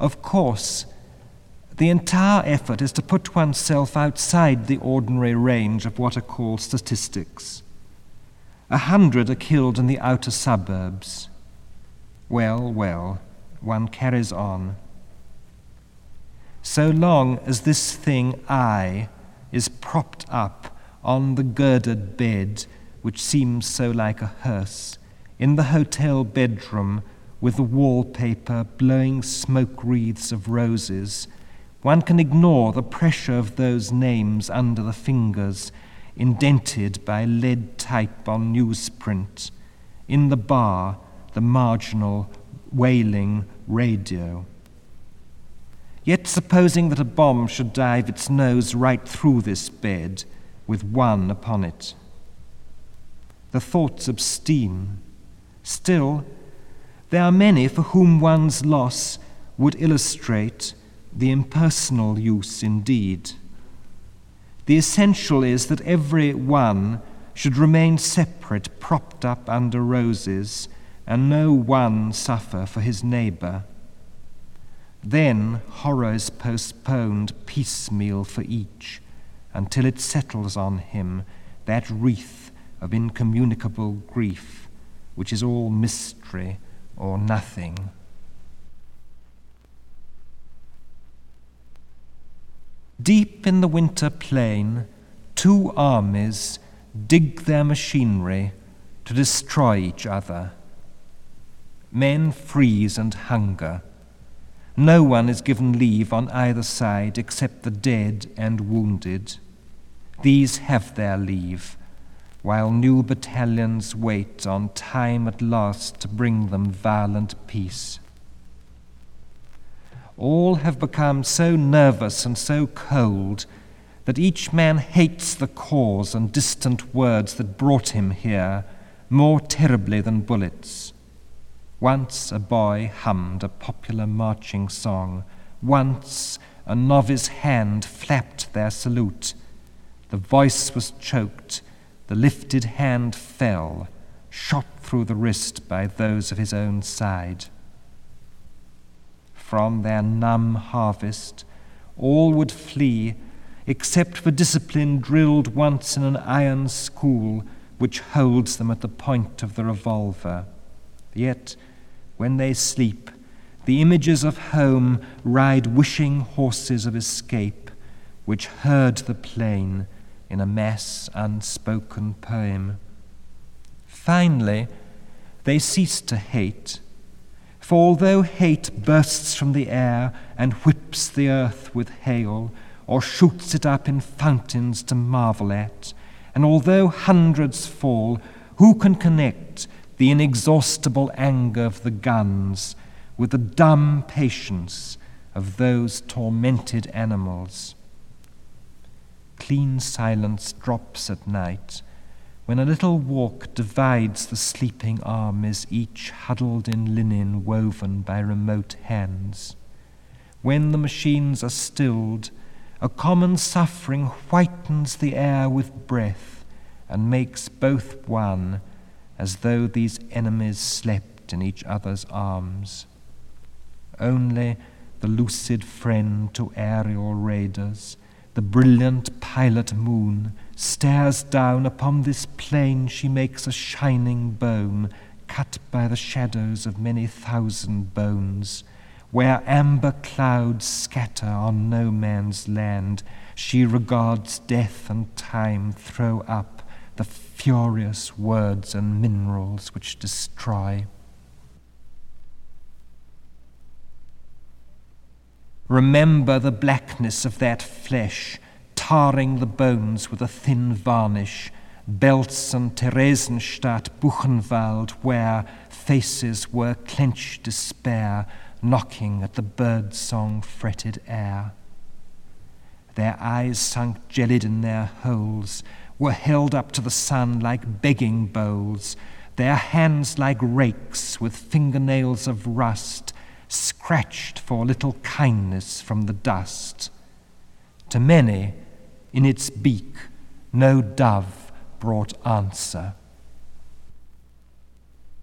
Of course, the entire effort is to put oneself outside the ordinary range of what are called statistics. 100 are killed in the outer suburbs. Well, one carries on. So long as this thing, I, is propped up on the girded bed, which seems so like a hearse, in the hotel bedroom with the wallpaper blowing smoke wreaths of roses, one can ignore the pressure of those names under the fingers, indented by lead type on newsprint. In the bar, the marginal, wailing radio. Yet supposing that a bomb should dive its nose right through this bed, with one upon it. The thoughts obscene. Still, there are many for whom one's loss would illustrate the impersonal use indeed. The essential is that every one should remain separate, propped up under roses, and no one suffer for his neighbour. Then horror is postponed piecemeal for each, until it settles on him, that wreath of incommunicable grief, which is all mystery or nothing. Deep in the winter plain, 2 armies dig their machinery to destroy each other. Men freeze and hunger. No one is given leave on either side except the dead and wounded. These have their leave, while new battalions wait on time at last to bring them violent peace. All have become so nervous and so cold that each man hates the cause and distant words that brought him here more terribly than bullets. Once a boy hummed a popular marching song. Once a novice hand flapped their salute. The voice was choked. The lifted hand fell, shot through the wrist by those of his own side. From their numb harvest, all would flee, except for discipline drilled once in an iron school which holds them at the point of the revolver. Yet, when they sleep, the images of home ride wishing horses of escape, which herd the plain in a mass unspoken poem. Finally, they cease to hate, for although hate bursts from the air and whips the earth with hail, or shoots it up in fountains to marvel at, and although hundreds fall, who can connect the inexhaustible anger of the guns with the dumb patience of those tormented animals? Clean silence drops at night, when a little walk divides the sleeping armies, each huddled in linen woven by remote hands. When the machines are stilled, a common suffering whitens the air with breath and makes both one, as though these enemies slept in each other's arms. Only the lucid friend to aerial raiders, the brilliant pilot moon, stares down upon this plain. She makes a shining bone, cut by the shadows of many thousand bones. Where amber clouds scatter on no man's land, she regards death and time throw up the furious words and minerals which destroy. Remember the blackness of that flesh, tarring the bones with a thin varnish, Belsen, Theresienstadt, Buchenwald, where faces were clenched despair, knocking at the bird-song fretted air. Their eyes sunk gelid in their holes, were held up to the sun like begging bowls, their hands like rakes with fingernails of rust, scratched for little kindness from the dust. To many, in its beak, no dove brought answer.